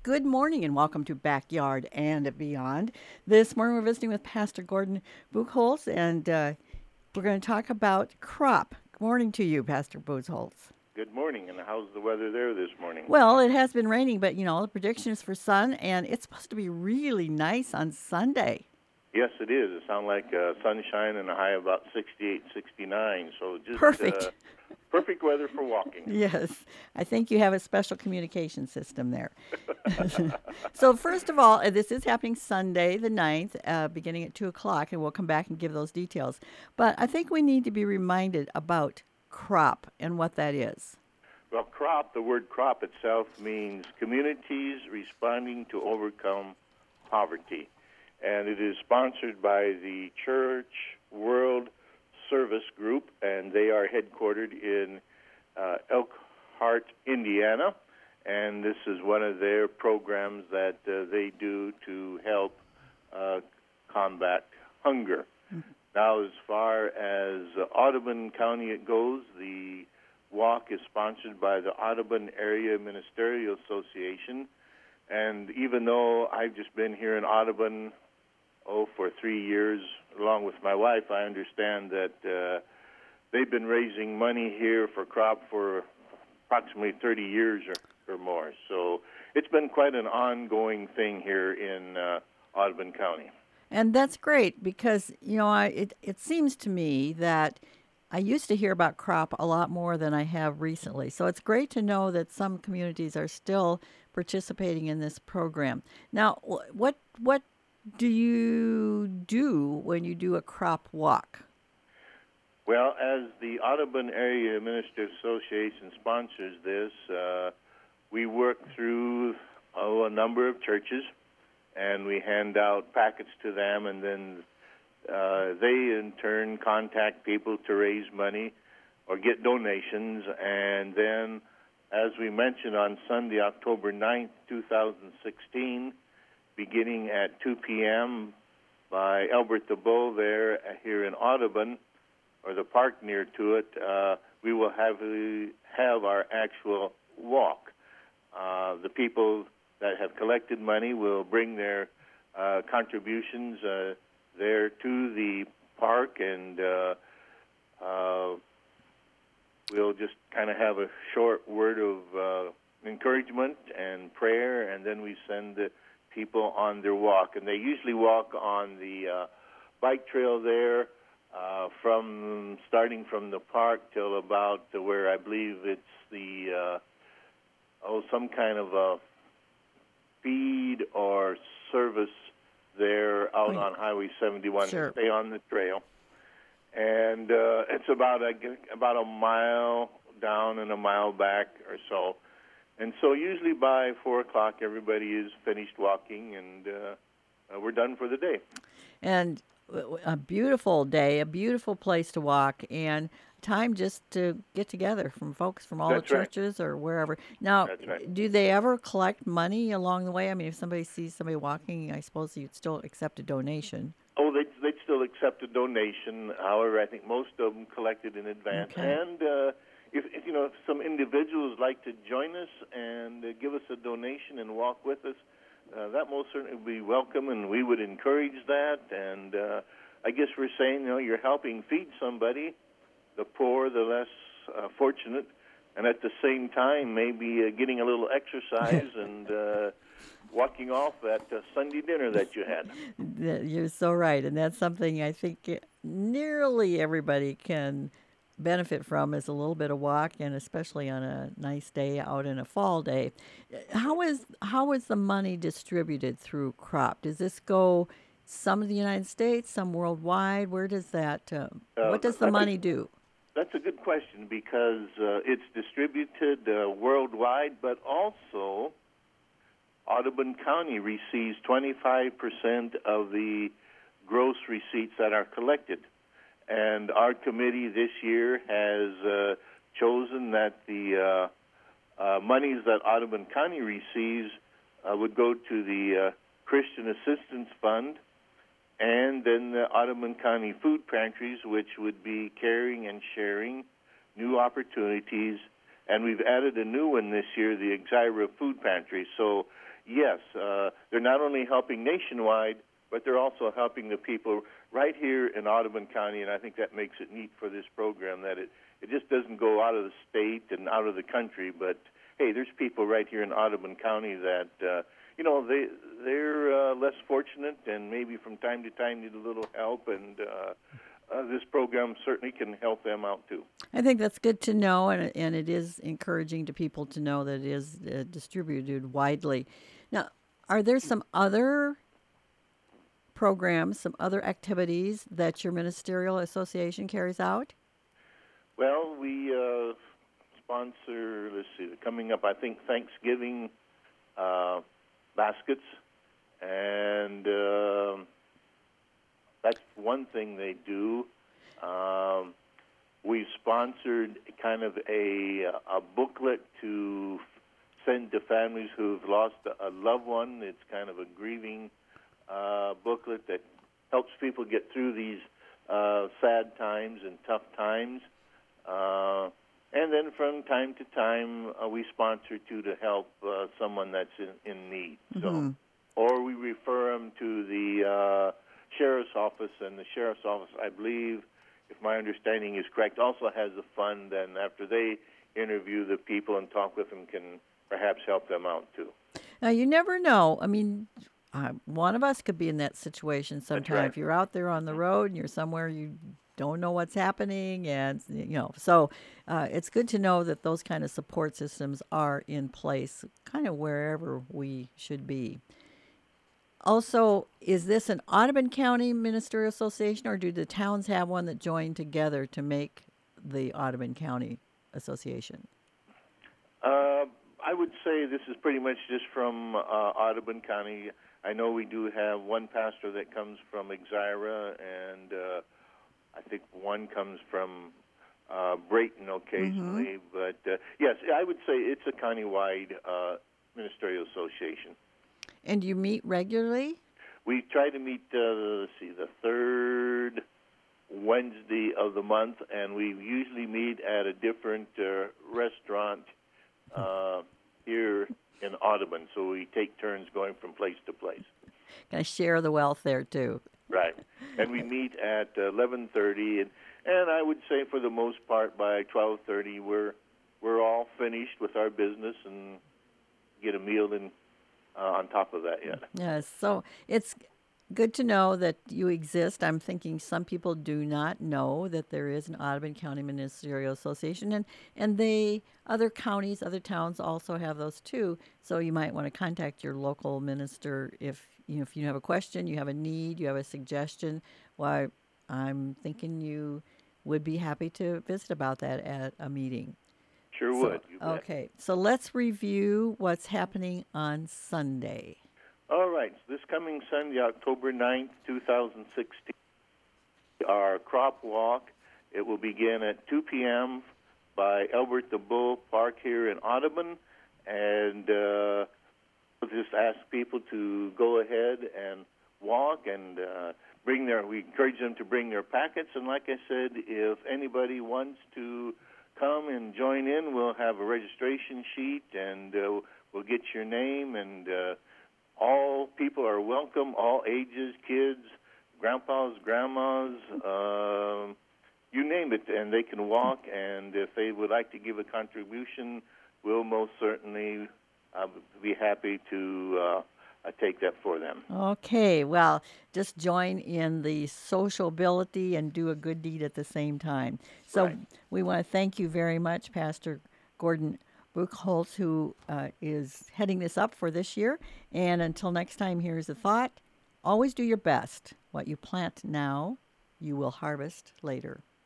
Good morning and welcome to Backyard and Beyond. This morning we're visiting with Pastor Gordon Buchholz and we're going to talk about crop. Good morning to you, Pastor Buchholz. Good morning, and how's the weather there this morning? Well, it has been raining, but the prediction is for sun and it's supposed to be really nice on Sunday. Yes, it is. It sounds like sunshine and a high of about 68, 69. So just Perfect. Perfect weather for walking. Yes, I think you have a special communication system there. So first of all, this is happening Sunday the 9th, beginning at 2 o'clock, and we'll come back and give those details. But I think we need to be reminded about crop and what that is. Well, crop, the word crop itself means communities responding to overcome poverty. And it is sponsored by the Church World Service Group, and they are headquartered in Elkhart, Indiana. And this is one of their programs that they do to help combat hunger. Mm-hmm. Now, as far as Audubon County it goes, the walk is sponsored by the Audubon Area Ministerial Association. And even though I've just been here in Audubon, for 3 years, along with my wife, I understand that they've been raising money here for crop for approximately 30 years or more. So it's been quite an ongoing thing here in Audubon County. And that's great because, it seems to me that I used to hear about crop a lot more than I have recently. So it's great to know that some communities are still participating in this program. Now, what do you do when you do a crop walk? Well, as the Audubon Area Minister Association sponsors this, we work through a number of churches, and we hand out packets to them, and then they in turn contact people to raise money or get donations. And then, as we mentioned on Sunday, October 9th, 2016, beginning at 2 p.m. by Albert the Bull there here in Audubon, or the park near to it, we will have our actual walk. The people that have collected money will bring their contributions there to the park, and we'll just kind of have a short word of encouragement and prayer, and then we send the people on their walk. And they usually walk on the bike trail there starting from the park till about where I believe it's the some kind of a feed or service there out on Highway 71. Sure. Stay on the trail, and it's about a mile down and a mile back or so. And so usually by 4 o'clock, everybody is finished walking, and we're done for the day. And a beautiful day, a beautiful place to walk, and time just to get together from folks from all the churches or wherever. Now, do they ever collect money along the way? I mean, if somebody sees somebody walking, I suppose you'd still accept a donation. Oh, they'd still accept a donation. However, I think most of them collected in advance. Okay. And if some individuals like to join us and give us a donation and walk with us, that most certainly would be welcome, and we would encourage that. And I guess we're saying, you're helping feed somebody, the poor, the less fortunate, and at the same time maybe getting a little exercise and walking off that Sunday dinner that you had. You're so right, and that's something I think nearly everybody can benefit from, is a little bit of walk, and especially on a nice day out in a fall day. How is the money distributed through crop? Does this go some of the United States, some worldwide? Where does that what does the money do? That's a good question, because it's distributed worldwide, but also Audubon County receives 25% of the gross receipts that are collected. And our committee this year has chosen that the monies that Audubon County receives would go to the Christian Assistance Fund, and then the Audubon County Food Pantries, which would be caring and sharing new opportunities. And we've added a new one this year, the Exira Food Pantry. So Yes, they're not only helping nationwide, but they're also helping the people right here in Audubon County, and I think that makes it neat for this program that it just doesn't go out of the state and out of the country, but hey, there's people right here in Audubon County that they're less fortunate and maybe from time to time need a little help, and this program certainly can help them out too. I think that's good to know, and it is encouraging to people to know that it is distributed widely. Now, are there some other programs, some other activities that your ministerial association carries out? Well, we sponsor, let's see, coming up, I think, Thanksgiving baskets, and that's one thing they do. We've sponsored kind of a booklet to send to families who've lost a loved one. It's kind of a grieving booklet that helps people get through these sad times and tough times. And then from time to time, we sponsor to help someone that's in need. So, or we refer them to the sheriff's office, and the sheriff's office, I believe, if my understanding is correct, also has a fund, and after they interview the people and talk with them, can perhaps help them out too. Now, you never know. I mean, one of us could be in that situation sometime. Right. If you're out there on the road and you're somewhere you don't know what's happening, and so it's good to know that those kind of support systems are in place, kind of wherever we should be. Also, is this an Audubon County Ministerial Association, or do the towns have one that join together to make the Audubon County Association? I would say this is pretty much just from Audubon County. I know we do have one pastor that comes from Exira, and I think one comes from Brayton occasionally. But yes, I would say it's a countywide ministerial association. And you meet regularly? We try to meet, the third Wednesday of the month, and we usually meet at a different restaurant here in Audubon. So we take turns going from place to place. Kind of share the wealth there too. Right, and we meet at 11:30, and I would say for the most part by 12:30 we're all finished with our business and get a meal in on top of that yet. Yes, so it's good to know that you exist. I'm thinking some people do not know that there is an Audubon County Ministerial Association, and other counties, other towns also have those too. So you might want to contact your local minister if you have a question, you have a need, you have a suggestion. Why, I'm thinking you would be happy to visit about that at a meeting. Sure would. You bet. Okay, so let's review what's happening on Sunday. All right, so this coming Sunday, October 9th, 2016, our crop walk, it will begin at 2 p.m. by Albert the Bull Park here in Audubon, and we'll just ask people to go ahead and walk and we encourage them to bring their packets, and like I said, if anybody wants to come and join in, we'll have a registration sheet, and we'll get your name, and all people are welcome, all ages, kids, grandpas, grandmas, you name it, and they can walk, and if they would like to give a contribution, we'll most certainly be happy to take that for them. Okay, well, just join in the sociability and do a good deed at the same time. So Right. We want to thank you very much, Pastor Gordon Buchholz, who is heading this up for this year. And until next time, here's a thought. Always do your best. What you plant now, you will harvest later.